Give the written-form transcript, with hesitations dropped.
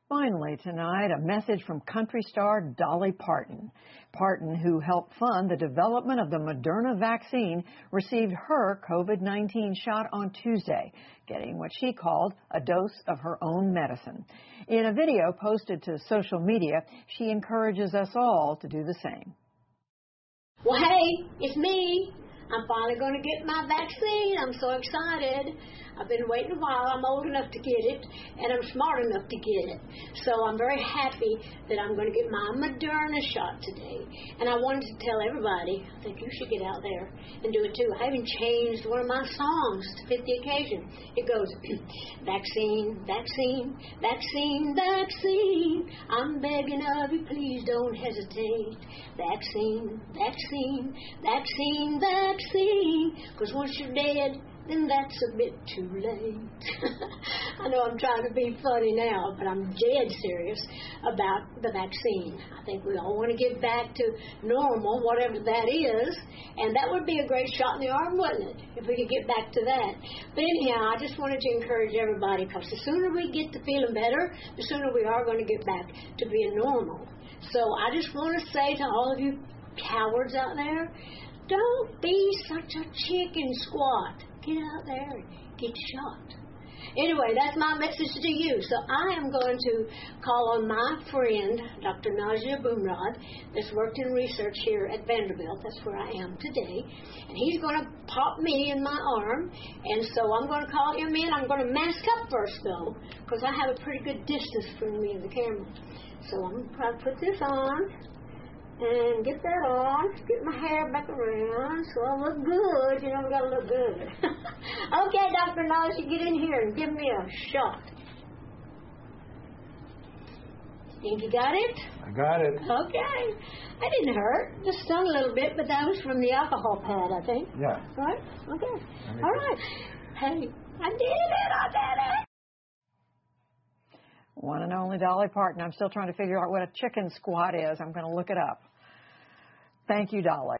Finally tonight, a message from country star Dolly Parton. Parton, who helped fund the development of the Moderna vaccine, received her COVID-19 shot on Tuesday, getting what she called a dose of her own medicine. In a video posted to social media, she encourages us all to do the same. Well, hey, it's me. I'm finally going to get my vaccine. I'm so excited. I've been waiting a while. I'm old enough to get it, and I'm smart enough to get it. So I'm very happy that I'm going to get my Moderna shot today. And I wanted to tell everybody, I think you should get out there and do it too. I even changed one of my songs to fit the occasion. It goes, vaccine, vaccine, vaccine, vaccine. I'm begging of you, please don't hesitate. Vaccine, vaccine, vaccine, vaccine. Because once you're dead, then that's a bit too late. I know I'm trying to be funny now, but I'm dead serious about the vaccine. I think we all want to get back to normal, whatever that is, and that would be a great shot in the arm, wouldn't it, if we could get back to that. But anyhow, I just wanted to encourage everybody, because the sooner we get to feeling better, the sooner we are going to get back to being normal. So I just want to say to all of you cowards out there, don't be such a chicken squat. Get out there and get shot. Anyway, that's my message to you. So I am going to call on my friend, Dr. Najia Boomrod, that's worked in research here at Vanderbilt. That's where I am today. And he's going to pop me in my arm. And so I'm going to call him in. I'm going to mask up first, though, because I have a pretty good distance from me and the camera. So I'm going to try to put this on. And get that on, get my hair back around so I look good. You know, we got to look good. Okay, Dr. Knowles, you get in here and give me a shot. Think you got it? I got it. Okay. That didn't hurt. Just stung a little bit, but that was from the alcohol pad, I think. Yeah. Right? Okay. All right. Hey, I did it. One and only Dolly Parton. I'm still trying to figure out what a chicken squat is. I'm going to look it up. Thank you, Dolly.